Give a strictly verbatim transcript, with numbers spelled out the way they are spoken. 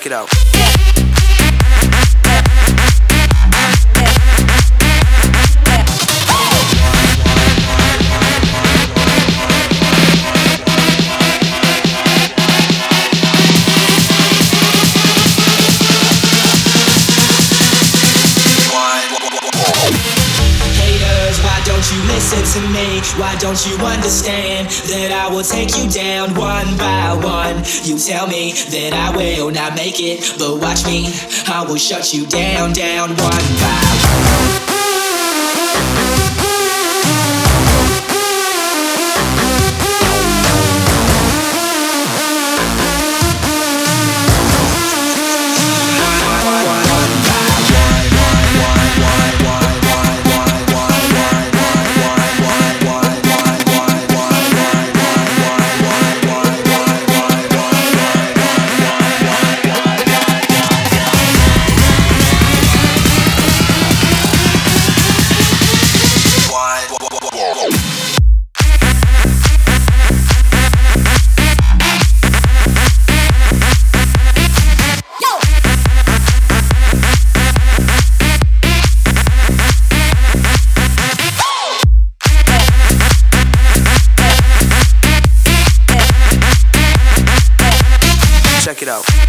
Check it out. Don't you listen to me? Why don't you understand that I will take you down one by one? You tell me that I will not make it, but watch me, I will shut you down, down one by one. Check it out.